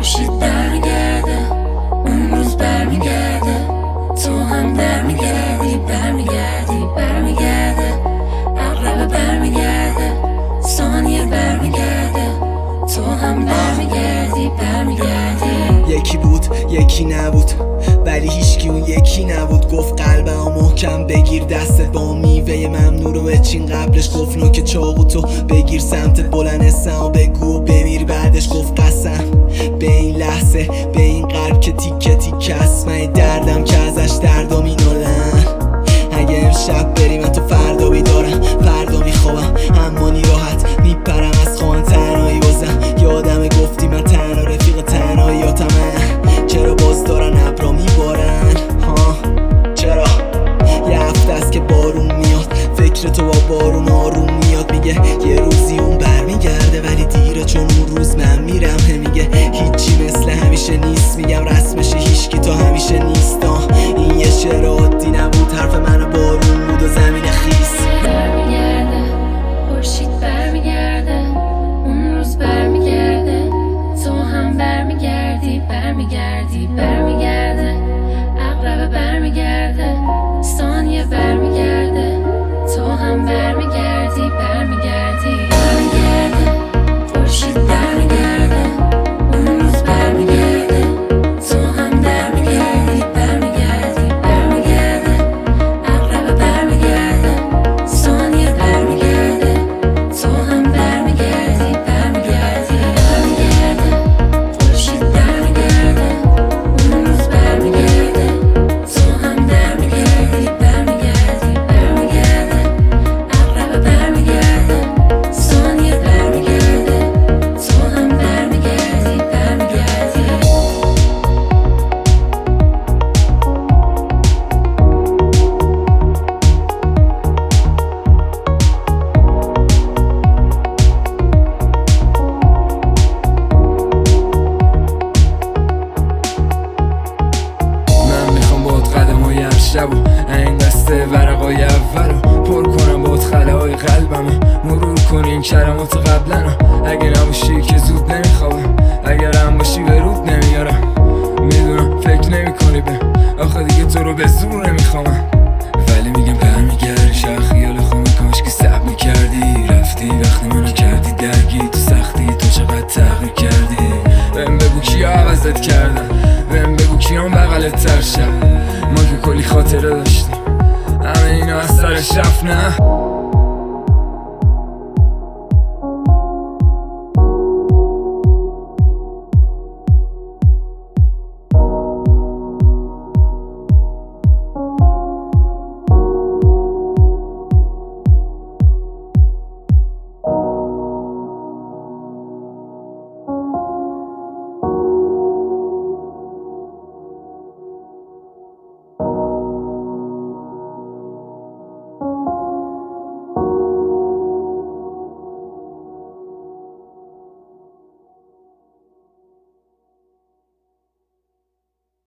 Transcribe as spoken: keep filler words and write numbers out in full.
خورشید برمیگرده، اون روز برمیگرده، تو هم برمیگردی برمیگردی برمیگرده، عقرب برمیگرده، ثانیه برمیگرده، تو هم برمیگردی برمیگردی. یکی بود یکی نبود ولی هیچکی اون یکی نبود. گفت قلبم محکم بگیر دستت با میوه ممنون رو بچین. قبلش گفت نوک چاقو تو بگیر سمتت بلند اسم و بگو و بمیر. بعدش گفت قسم به این لحظه به این قلب که تیکه تیکه است. من دردم که ازش دردم اینالن. اگه امشب بری من تو فردا بیدارم، فردا میخوابم همانی راحت میپرم از خوان. تنهایی بازم یادم گفتی من تنها رفیق تنهاییاتمه. چرا باز دارن ابرا میبارن ها؟ چرا یه هفته است که بارون میاد، فکر تو با بارون آروم میاد. میگه یه روزی اون برمیگرده ولی دیره چون اون روز من میرم. میگه هیچی مثل همیشه نیست، میگم رسمشه هیچکی تا همیشه نیست. این یه شعر عادی نبود، حرف منو بارون بود و زمین خیس. برمیگرده خورشید برمیگرده، اون روز برمیگرده، تو هم برمیگردی برمیگردی برمیگرده، عقرب برمیگرده، ثانیه برمیگرده، تو هم برمیگردی برمیگردی برمیگرده خورشید برمیگرده، اون روز برمیگرده، تو هم برمیگردی برمیگردی برمیگرده، عقرب برمیگرده، ثانیه برمیگرده، تو هم برمیگردی برمیگردی برمیگرده خورشید برمیگرده، اون روز برمیگرده، تو هم برمیگردی برمیگردی برمیگرده، عقرب برمیگرده، ثانیه برمیگرده، تو هم برمیگردی برمیگردی. من میخوام باید قدم های هر شب و این دسته ورقای اول رو پر کنم باید خله های قلبم و مرور کنی این کلمات قبلا. اگه نباشی که زود نمیخوابم، اگر هم باشی به رود نمیارم. میدونم فکر نمی کنی به آخه دیگه تو رو به زور نمیخوامم، ولی میگم برمیگردی. شاید خیال خونه کاش که صبر میکردی، رفتی وقتی منو کردی درگی. تو سختی تو چقدر تغییر کردی. بهم بگو کیا عوضت کردن، بهم بگو کیام بغلت تر شد. ما که کلی خاطره داشتیم، همه اینا از سرش رفت نه.